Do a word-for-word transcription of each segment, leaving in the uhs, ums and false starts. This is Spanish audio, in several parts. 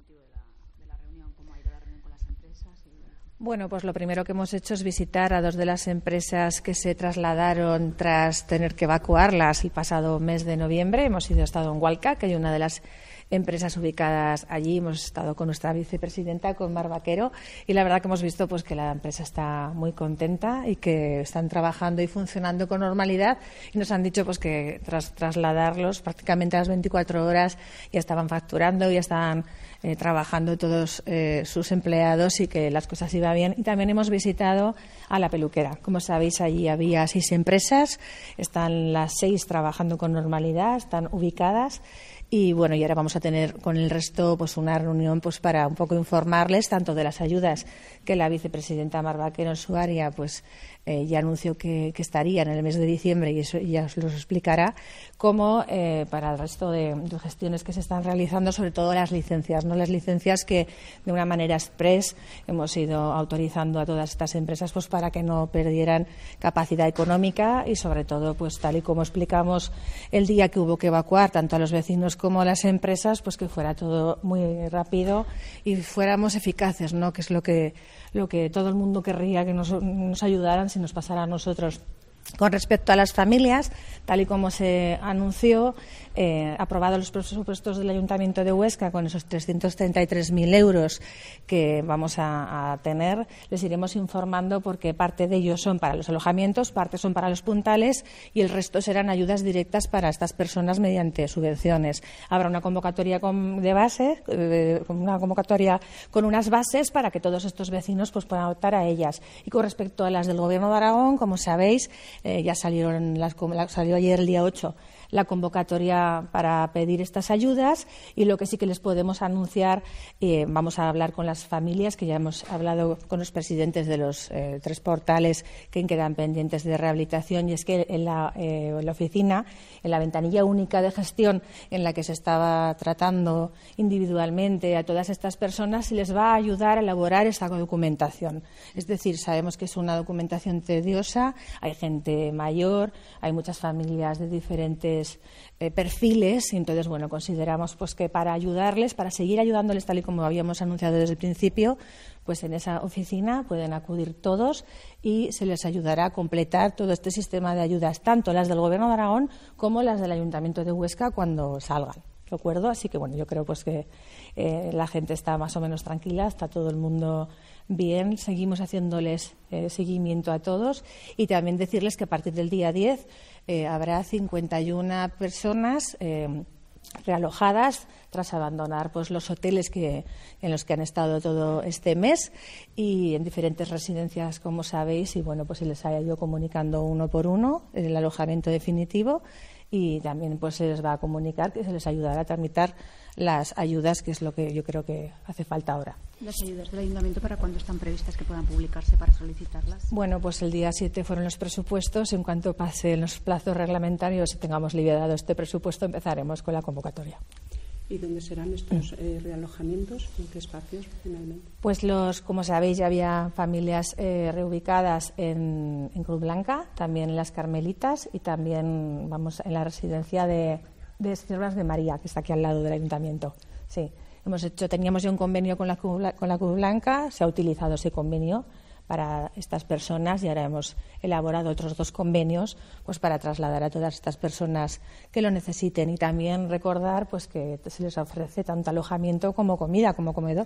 motivo de la, de la reunión, cómo ha ido la reunión con las empresas. Y... Bueno, pues lo primero que hemos hecho es visitar a dos de las empresas que se trasladaron tras tener que evacuarlas el pasado mes de noviembre. Hemos ido, estado en Hualca, que hay una de las empresas ubicadas allí. Hemos estado con nuestra vicepresidenta, con Mar Vaquero, y la verdad que hemos visto pues que la empresa está muy contenta y que están trabajando y funcionando con normalidad, y nos han dicho pues que tras trasladarlos prácticamente a las veinticuatro horas ya estaban facturando, ya estaban eh, trabajando todos eh, sus empleados y que las cosas iban bien. Y también hemos visitado a la peluquera. Como sabéis, allí había seis empresas, están las seis trabajando con normalidad, están ubicadas. Y bueno, y ahora vamos a tener con el resto pues una reunión pues para un poco informarles tanto de las ayudas que la vicepresidenta Mar Vaquero en su área pues eh, ya anunció que, que estaría en el mes de diciembre, y eso ya os lo explicará, como eh, para el resto de, de gestiones que se están realizando, sobre todo las licencias, no las licencias que de una manera express hemos ido autorizando a todas estas empresas pues para que no perdieran capacidad económica, y sobre todo pues tal y como explicamos el día que hubo que evacuar tanto a los vecinos como a las empresas, pues que fuera todo muy rápido y fuéramos eficaces, ¿no? Que es lo que lo que todo el mundo querría, que nos, nos ayudaran si nos pasara a nosotros. Con respecto a las familias, tal y como se anunció, eh, aprobados los presupuestos del Ayuntamiento de Huesca con esos trescientos treinta y tres mil euros que vamos a, a tener, les iremos informando porque parte de ellos son para los alojamientos, parte son para los puntales y el resto serán ayudas directas para estas personas mediante subvenciones. Habrá una convocatoria con, de base, eh, una convocatoria con unas bases para que todos estos vecinos pues, puedan optar a ellas. Y con respecto a las del Gobierno de Aragón, como sabéis, Eh, ya salieron las, salió ayer el día ocho la convocatoria para pedir estas ayudas, y lo que sí que les podemos anunciar, eh, vamos a hablar con las familias, que ya hemos hablado con los presidentes de los eh, tres portales que quedan pendientes de rehabilitación, y es que en la, eh, en la oficina, en la ventanilla única de gestión en la que se estaba tratando individualmente a todas estas personas, se les va a ayudar a elaborar esta documentación. Es decir, sabemos que es una documentación tediosa, hay gente mayor, hay muchas familias de diferentes Eh, perfiles, y entonces bueno, consideramos pues que para ayudarles, para seguir ayudándoles tal y como habíamos anunciado desde el principio, pues en esa oficina pueden acudir todos y se les ayudará a completar todo este sistema de ayudas, tanto las del Gobierno de Aragón como las del Ayuntamiento de Huesca cuando salgan. ¿De acuerdo? Así que bueno, yo creo pues que eh, la gente está más o menos tranquila, está todo el mundo bien, seguimos haciéndoles eh, seguimiento a todos, y también decirles que a partir del día diez eh, habrá cincuenta y una personas eh, realojadas tras abandonar pues los hoteles que, en los que han estado todo este mes, y en diferentes residencias, como sabéis, y bueno, pues se les ha ido comunicando uno por uno el alojamiento definitivo, y también pues se les va a comunicar que se les ayudará a tramitar las ayudas, que es lo que yo creo que hace falta ahora. ¿Las ayudas del Ayuntamiento para cuándo están previstas que puedan publicarse para solicitarlas? Bueno, pues el día siete fueron los presupuestos. En cuanto pasen los plazos reglamentarios y tengamos liberado este presupuesto, empezaremos con la convocatoria. ¿Y dónde serán estos eh, realojamientos? ¿En qué espacios finalmente? Pues los, como sabéis, ya había familias eh, reubicadas en, en Cruz Blanca, también en las Carmelitas, y también vamos en la residencia de, de Siervas de María, que está aquí al lado del Ayuntamiento. Sí, hemos hecho, teníamos ya un convenio con la, con la Cruz Blanca, se ha utilizado ese convenio para estas personas, y ahora hemos elaborado otros dos convenios pues para trasladar a todas estas personas que lo necesiten, y también recordar pues que se les ofrece tanto alojamiento como comida, como comedor.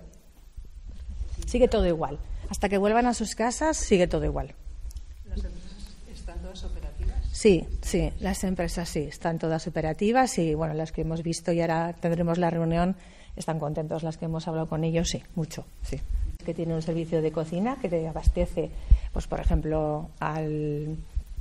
Sigue todo igual. Hasta que vuelvan a sus casas sigue todo igual. ¿Las empresas están todas operativas? Sí, sí, las empresas sí, están todas operativas, y bueno, las que hemos visto y ahora tendremos la reunión están contentos, las que hemos hablado con ellos sí, mucho, sí. Que tiene un servicio de cocina que te abastece, pues por ejemplo, al,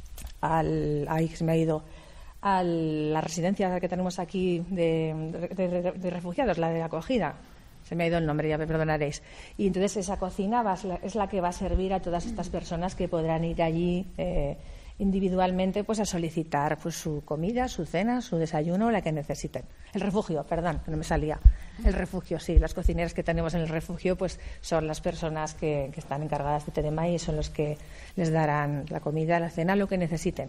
al ahí se me ha ido, a la residencia que tenemos aquí de, de, de, de refugiados, la de acogida, se me ha ido el nombre, ya me perdonaréis. Y entonces esa cocina va, es la que va a servir a todas estas personas que podrán ir allí eh, individualmente pues a solicitar pues su comida, su cena, su desayuno, la que necesiten. El refugio, perdón, que no me salía. El refugio, sí, las cocineras que tenemos en el refugio pues son las personas que, que están encargadas de este tema, y son los que les darán la comida, la cena, lo que necesiten.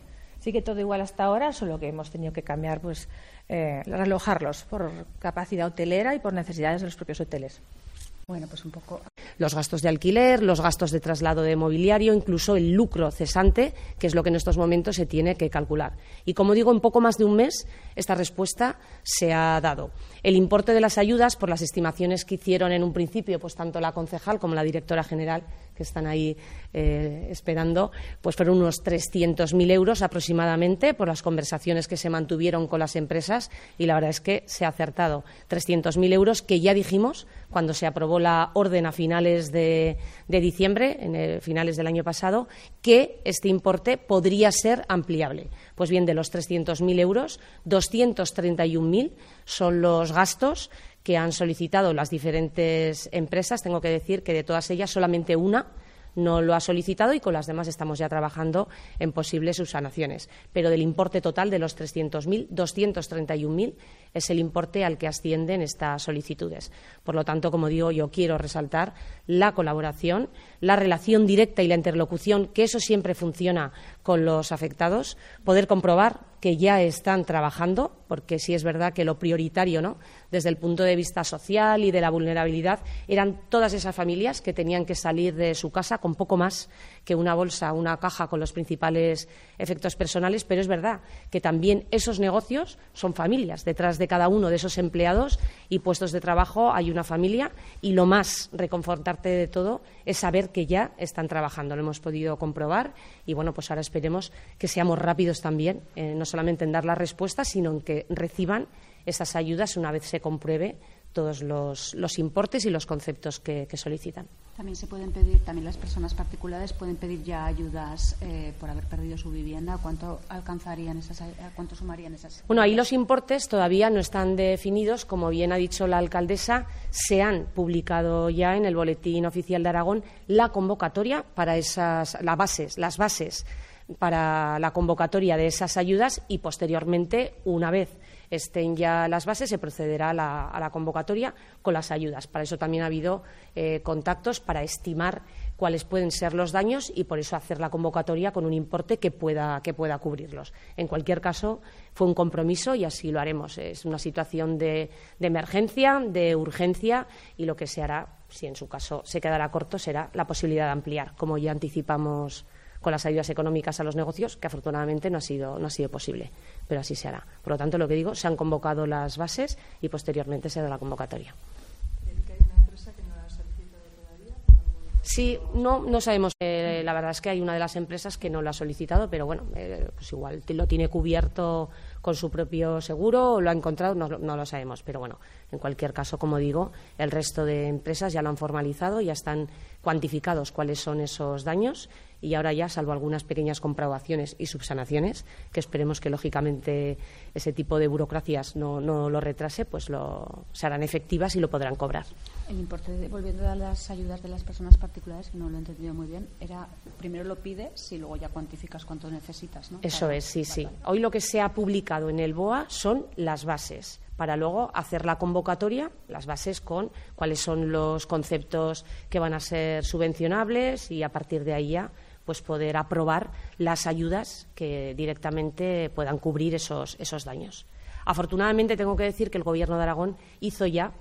Sigue todo igual hasta ahora, solo que hemos tenido que cambiar, pues, eh, realojarlos por capacidad hotelera y por necesidades de los propios hoteles. Bueno, pues un poco. Los gastos de alquiler, los gastos de traslado de mobiliario, incluso el lucro cesante, que es lo que en estos momentos se tiene que calcular. Y como digo, en poco más de un mes esta respuesta se ha dado. El importe de las ayudas, por las estimaciones que hicieron en un principio, pues tanto la concejal como la directora general, que están ahí eh, esperando, pues fueron unos trescientos mil euros aproximadamente por las conversaciones que se mantuvieron con las empresas, y la verdad es que se ha acertado. trescientos mil euros que ya dijimos cuando se aprobó la orden a finales de, de diciembre, en el, finales del año pasado, que este importe podría ser ampliable. Pues bien, de los trescientos mil euros, doscientos treinta y un mil son los gastos que han solicitado las diferentes empresas. Tengo que decir que de todas ellas solamente una no lo ha solicitado y con las demás estamos ya trabajando en posibles subsanaciones. Pero del importe total de los trescientos mil, doscientos treinta y un mil es el importe al que ascienden estas solicitudes. Por lo tanto, como digo, yo quiero resaltar la colaboración, la relación directa y la interlocución, que eso siempre funciona con los afectados, poder comprobar que ya están trabajando, porque sí es verdad que lo prioritario, ¿no?, desde el punto de vista social y de la vulnerabilidad, eran todas esas familias que tenían que salir de su casa con poco más que una bolsa, una caja con los principales efectos personales, pero es verdad que también esos negocios son familias. Detrás de cada uno de esos empleados y puestos de trabajo hay una familia, y lo más reconfortante de todo es saber que ya están trabajando. Lo hemos podido comprobar y, bueno, pues ahora esperemos que seamos rápidos también, eh, no solamente en dar la respuesta, sino en que reciban esas ayudas una vez se compruebe todos los, los importes y los conceptos que, que solicitan. También se pueden pedir, también las personas particulares pueden pedir ya ayudas eh, por haber perdido su vivienda. ¿Cuánto alcanzarían esas, a cuánto sumarían esas? Bueno, ahí los importes todavía no están definidos. Como bien ha dicho la alcaldesa, se han publicado ya en el Boletín Oficial de Aragón la convocatoria para esas, las bases, las bases para la convocatoria de esas ayudas, y posteriormente, una vez estén ya las bases, se procederá a la, a la convocatoria con las ayudas. Para eso también ha habido eh, contactos para estimar cuáles pueden ser los daños y por eso hacer la convocatoria con un importe que pueda, que pueda cubrirlos. En cualquier caso, fue un compromiso y así lo haremos. Es una situación de, de emergencia, de urgencia, y lo que se hará, si en su caso se quedará corto, será la posibilidad de ampliar, como ya anticipamos con las ayudas económicas a los negocios, que afortunadamente no ha sido, no ha sido posible, pero así se hará. Por lo tanto, lo que digo, se han convocado las bases y posteriormente se hará la convocatoria. ¿Hay una empresa que no la ha solicitado todavía? Sí, no, no sabemos. Eh, la verdad es que hay una de las empresas que no lo ha solicitado, pero bueno, eh, pues igual lo tiene cubierto con su propio seguro o lo ha encontrado, no, no lo sabemos. Pero bueno, en cualquier caso, como digo, el resto de empresas ya lo han formalizado, ya están cuantificados cuáles son esos daños, y ahora ya, salvo algunas pequeñas comprobaciones y subsanaciones, que esperemos que lógicamente ese tipo de burocracias no, no lo retrase, pues lo, se harán efectivas y lo podrán cobrar. El importe, de, volviendo a las ayudas de las personas particulares, que no lo he entendido muy bien, era primero lo pides y luego ya cuantificas cuánto necesitas, ¿no? Eso Para, es, sí, para, sí. para. Hoy lo que se ha publicado en el B O A son las bases, para luego hacer la convocatoria, las bases con cuáles son los conceptos que van a ser subvencionables, y a partir de ahí ya pues poder aprobar las ayudas que directamente puedan cubrir esos, esos daños. Afortunadamente, tengo que decir que el Gobierno de Aragón hizo ya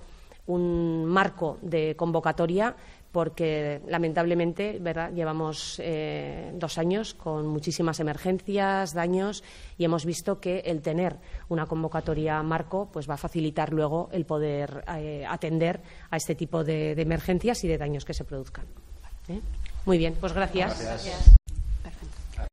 un marco de convocatoria, porque lamentablemente, ¿verdad?, llevamos eh, dos años con muchísimas emergencias, daños, y hemos visto que el tener una convocatoria marco pues va a facilitar luego el poder eh, atender a este tipo de, de emergencias y de daños que se produzcan. ¿Eh? Muy bien, pues gracias. Gracias.